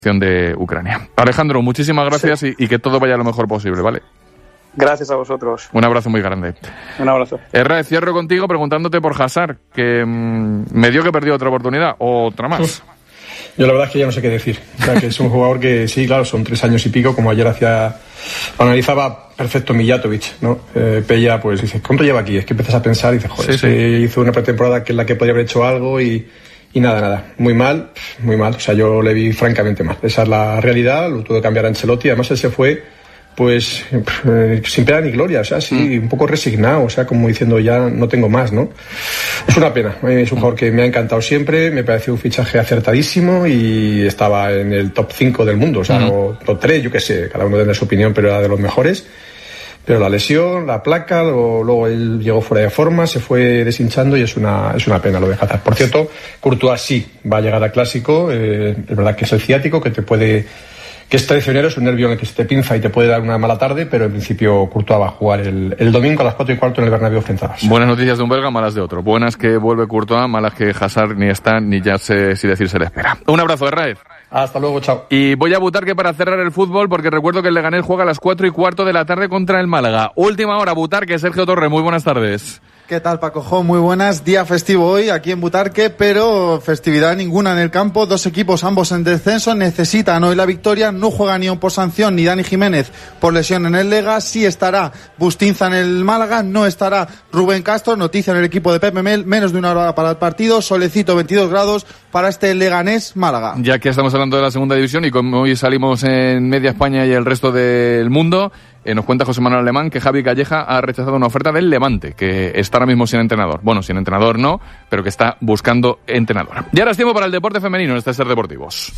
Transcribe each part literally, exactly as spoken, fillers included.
de Ucrania. Alejandro, muchísimas gracias sí. y, y que todo vaya lo mejor posible, ¿vale? Gracias a vosotros. Un abrazo muy grande. Un abrazo. Herrera, cierro contigo preguntándote por Hazard, que mmm, me dio que perdió otra oportunidad, otra más. Uf. Yo la verdad es que ya no sé qué decir. O sea, que es un jugador que sí, claro, son tres años y pico, como ayer hacía, analizaba perfecto Mijatovic, ¿no? Eh, Pella, pues dices, ¿cuánto lleva aquí? Es que empiezas a pensar y dices, joder, sí, sí. hizo una pretemporada que es la que podría haber hecho algo y... Y nada, nada, muy mal, muy mal, o sea, yo le vi francamente mal. Esa es la realidad, lo tuvo que cambiar a Ancelotti, además él se fue, pues, eh, sin pena ni gloria, o sea, sí, mm. un poco resignado, o sea, como diciendo ya no tengo más, ¿no? Es una pena, es un jugador que me ha encantado siempre, me pareció un fichaje acertadísimo y estaba en el top cinco del mundo, o sea, mm. o top tres, yo qué sé, cada uno tendrá su opinión, pero era de los mejores. Pero la lesión, la placa, luego, luego él llegó fuera de forma, se fue deshinchando y es una es una pena lo de Hazard. Por cierto, Courtois sí va a llegar al Clásico, eh, es verdad que es el ciático, que te puede, que es traicionero, es un nervio en el que se te pinza y te puede dar una mala tarde, pero en principio Courtois va a jugar el, el domingo a las cuatro y cuarto en el Bernabéu frente a Barça. Buenas noticias de un belga, malas de otro. Buenas que vuelve Courtois, malas que Hazard ni está, ni ya sé si decir se le espera. Un abrazo, Herrera. Hasta luego, chao. Y voy a Butarque para cerrar el fútbol, porque recuerdo que el Leganés juega a las cuatro y cuarto de la tarde contra el Málaga. Última hora, Butarque, Sergio Torre, muy buenas tardes. ¿Qué tal, Paco Jo? Muy buenas. Día festivo hoy aquí en Butarque, pero festividad ninguna en el campo. Dos equipos, ambos en descenso, necesitan hoy la victoria. No juega ni por sanción ni Dani Jiménez por lesión en el Lega. Sí estará Bustinza en el Málaga, no estará Rubén Castro. Noticia en el equipo de Pepe Mel, menos de una hora para el partido. Solecito, veintidós grados para este Leganés Málaga. Ya que estamos hablando de la segunda división y como hoy salimos en media España y el resto del mundo, eh, nos cuenta José Manuel Alemán que Javi Calleja ha rechazado una oferta del Levante, que está ahora mismo sin entrenador. Bueno, sin entrenador no, pero que está buscando entrenador. Y ahora es tiempo para el deporte femenino en este Ser Deportivos.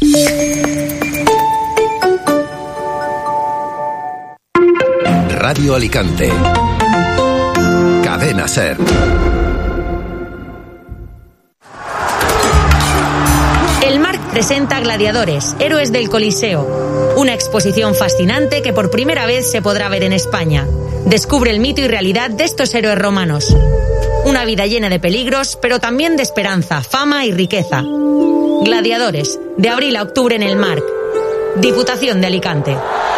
Radio Alicante. Cadena Ser. El Marc presenta Gladiadores, Héroes del Coliseo. Una exposición fascinante que por primera vez se podrá ver en España. Descubre el mito y realidad de estos héroes romanos. Una vida llena de peligros, pero también de esperanza, fama y riqueza. Gladiadores, de abril a octubre en el Marc. Diputación de Alicante.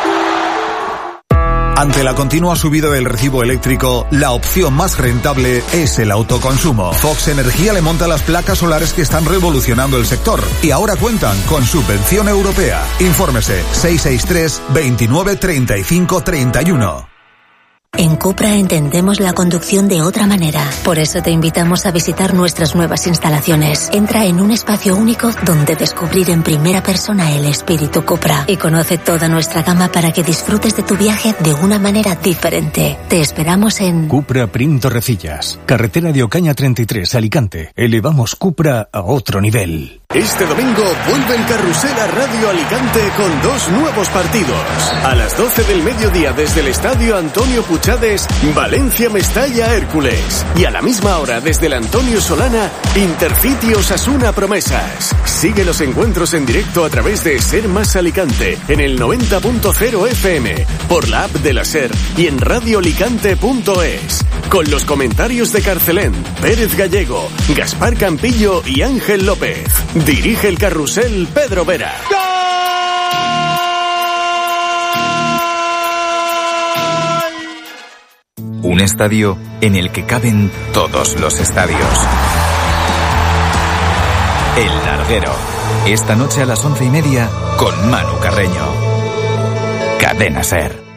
Ante la continua subida del recibo eléctrico, la opción más rentable es el autoconsumo. Fox Energía le monta las placas solares que están revolucionando el sector y ahora cuentan con subvención europea. Infórmese seis seis tres, veintinueve, treinta y cinco, treinta y uno. En Cupra entendemos la conducción de otra manera. Por eso te invitamos a visitar nuestras nuevas instalaciones. Entra en un espacio único donde descubrir en primera persona el espíritu Cupra y conoce toda nuestra gama para que disfrutes de tu viaje de una manera diferente. Te esperamos en Cupra Prim Torrecillas, carretera de Ocaña treinta y tres, Alicante. Elevamos Cupra a otro nivel. Este domingo vuelve el Carrusel a Radio Alicante con dos nuevos partidos. A las doce del mediodía desde el Estadio Antonio Puchades, Valencia-Mestalla Hércules. Y a la misma hora desde el Antonio Solana, Intercity Osasuna Promesas. Sigue los encuentros en directo a través de Ser Más Alicante en el noventa punto cero F M, por la app de la Ser y en radioalicante punto es. Con los comentarios de Carcelén, Pérez Gallego, Gaspar Campillo y Ángel López. Dirige el Carrusel Pedro Vera. Un estadio en el que caben todos los estadios. El Larguero. Esta noche a las once y media con Manu Carreño. Cadena Ser.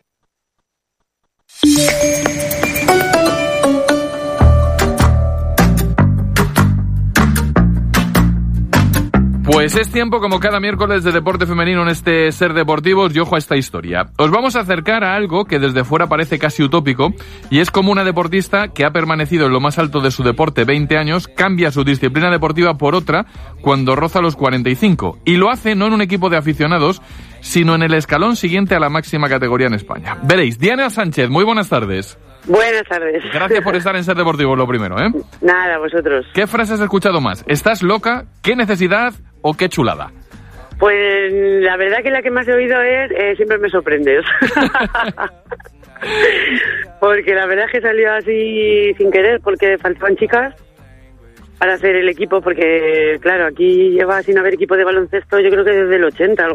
Pues es tiempo, como cada miércoles, de deporte femenino en este Ser Deportivos, y ojo a esta historia. Os vamos a acercar a algo que desde fuera parece casi utópico, y es como una deportista que ha permanecido en lo más alto de su deporte veinte años, cambia su disciplina deportiva por otra cuando roza los cuarenta y cinco, y lo hace no en un equipo de aficionados, sino en el escalón siguiente a la máxima categoría en España. Veréis, Diana Sánchez, muy buenas tardes. Buenas tardes. Gracias por estar en Ser Deportivos, lo primero, ¿eh? Nada, vosotros. ¿Qué frase has escuchado más? ¿Estás loca? ¿Qué necesidad? ¿O qué chulada? Pues la verdad que la que más he oído es eh, siempre me sorprendes. Porque la verdad es que salió así sin querer, porque faltaban chicas. para hacer el equipo, porque claro, aquí lleva sin haber equipo de baloncesto yo creo que desde el ochenta, algo